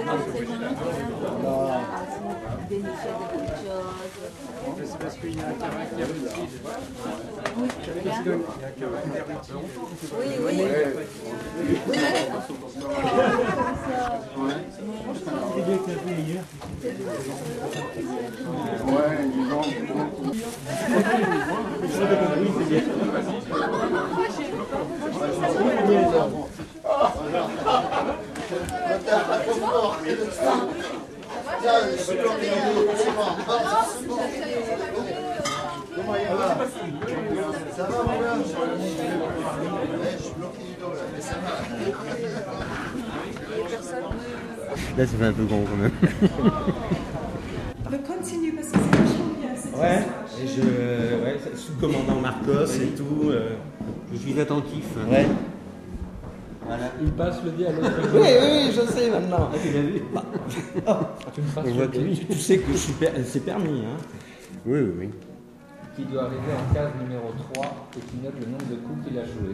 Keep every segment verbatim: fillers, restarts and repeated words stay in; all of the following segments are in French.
C'est parce qu'il y a un caractère utile. Parce qu'il y a un caractère utile. Oui, oui. Ouais, ils ont... Ça va, mon gars? Je suis bloqué du dos là, mais ça va. Là, ça fait un peu grand quand même. Mais continue parce que c'est vachement bien. Ouais, et je, ouais, sous le commandant Marcos et tout, euh, je suis attentif. Ouais. Voilà. Il passe le dit à l'autre. Oui, oui, oui, je sais maintenant. Tu l'as vu? Bah. Tu me passes On le voit que dit. tu, tu sais que je suis per... c'est permis. Hein. Oui, oui, oui. Qui doit arriver en case numéro trois et qui note le nombre de coups qu'il a joué.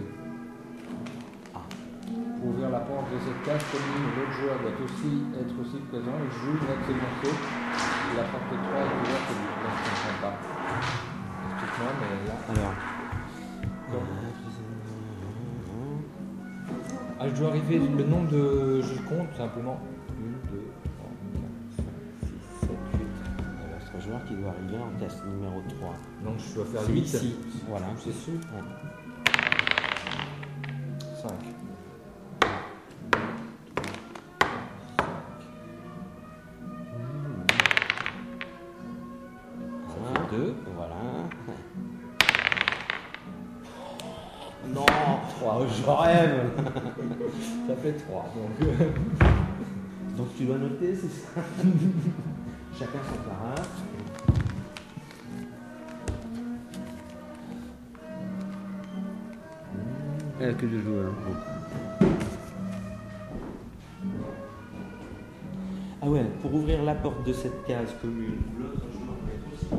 Pour ouvrir la porte de cette case commune, l'autre joueur doit aussi être aussi présent. Il joue, note ses morceaux. Et la porte trois est ouverte et lui. Donc, je ne comprends pas. Explique-moi, mais là. Alors. Donc, ah, je dois arriver le nombre de. Je compte simplement. un, deux, trois, quatre, six, sept, huit. Alors, c'est un joueur qui doit arriver en case numéro trois. Donc, je dois faire c'est huit. Ici. Voilà. C'est sûr. Ouais. cinq. deux, voilà. Non, trois. Oh, je rêve. Ça fait trois. Donc, donc tu dois noter, c'est ça. Chacun son carré. Est-ce que je joue hein. Ah ouais, pour ouvrir la porte de cette case commune, l'autre joueur peut être aussi.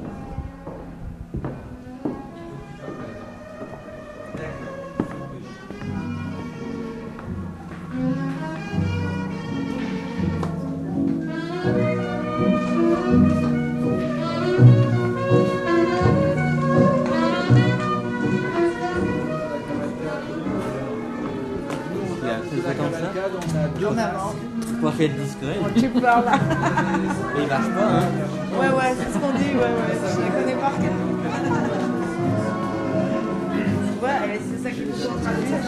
Vous pouvez être discret. Tu parles là. Mais il marche pas, hein. Ouais, ouais, c'est ce qu'on dit, ouais, ouais. Je les connais par cœur. Ouais, c'est ça que je suis en train de dire.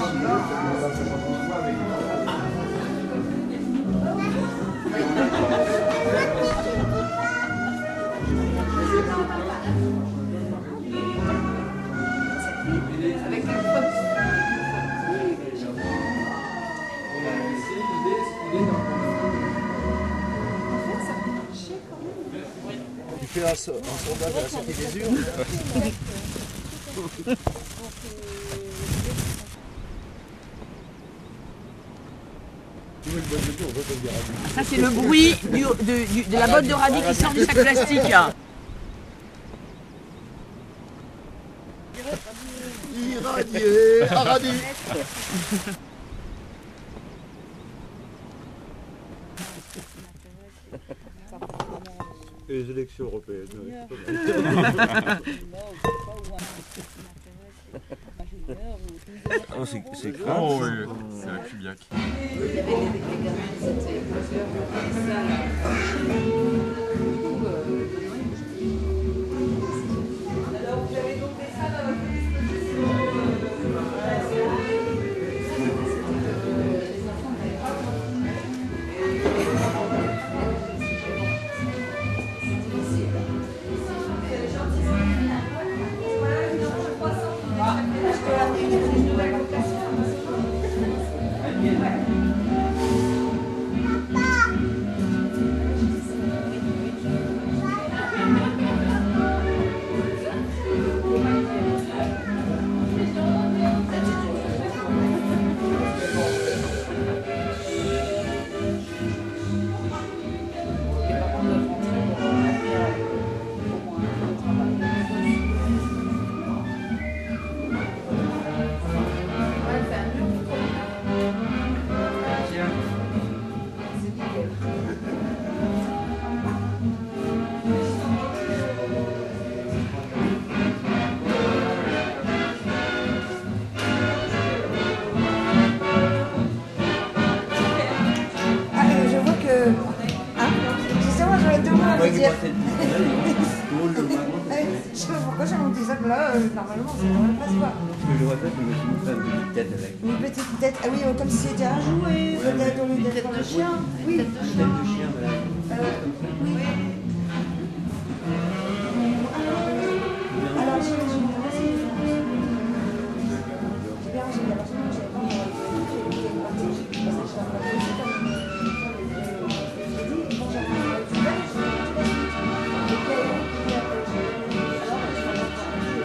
Avec le pote. Tu fais un, so un sondage à la sortie des urnes. Ça, c'est le bruit du, de, du, de la botte de radis qui sort du sac plastique. Irradié, radis. Les élections européennes. Oh, c'est grave. Oh oui, c'est la Cubiac. dire. passer le pistolet, et le wagon. Je sais pas pourquoi j'ai monté ça que là, euh, normalement, ça ne passe pas. Ce que j'aurais fait, c'est que je me suis fait une petite tête avec. Une petite tête, ah oui, euh, comme si c'était un jouet, peut-être au lieu d'être un chien. Oui. Tête de chien, voilà. Euh, oui. Alors, j'ai j'ai une racine de France. J'ai bien rangé, alors sinon, j'avais pas encore fait une partie. Parce que je suis en train de aussi comme euh, j'ai dit, quand j'arrive à tu vas, je vais tout la suite. Et puis, alors, puis après, j'ai alors, je suis en train de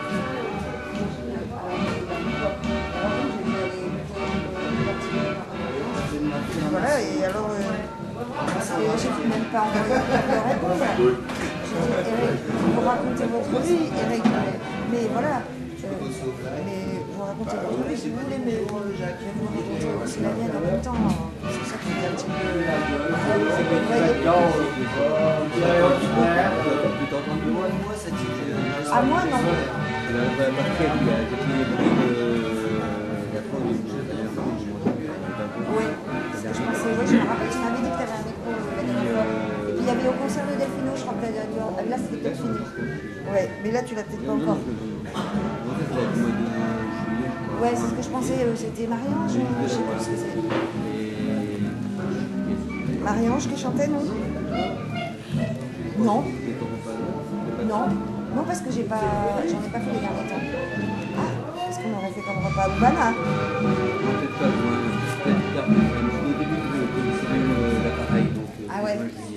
voilà, et alors, euh, parce que j'ai pu même pas envoyer de répondre. J'ai dit, Eric, vous racontez votre vie, Eric, mais, mais voilà, euh, mais vous racontez votre vie si vous voulez, mais, mais vous racontez aussi la mienne en même temps. C'est ça qui est un petit peu. Vous voyez, Tu t'es entendu moi, moi, ça dit que. à moi, non. Il a marqué, il a décliné le prix de la fois où il bougeait, la dernière fois où j'ai mangé. Oui, parce que je pensais, oui, je me rappelle, tu m'avais dit que tu avais un micro euh, la dernière fois. Et puis il y avait au concert de Delphino, je crois que la dernière fois. Là, c'était peut-être fini. Ouais, mais là, tu l'as peut-être pas encore. Ouais, c'est ce que je pensais, euh, c'était Marie-Ange, je sais pas ce que c'est. Marie-Ange qui chantait, non? Non. Non. Non, parce que j'ai pas, j'en ai pas fait les derniers temps. Ah, qu'est-ce qu'on aurait fait comme repas? Oubana. Peut-être pas, moi, peut-être pas. Au début, je connaissais même l'appareil, donc. Ah ouais.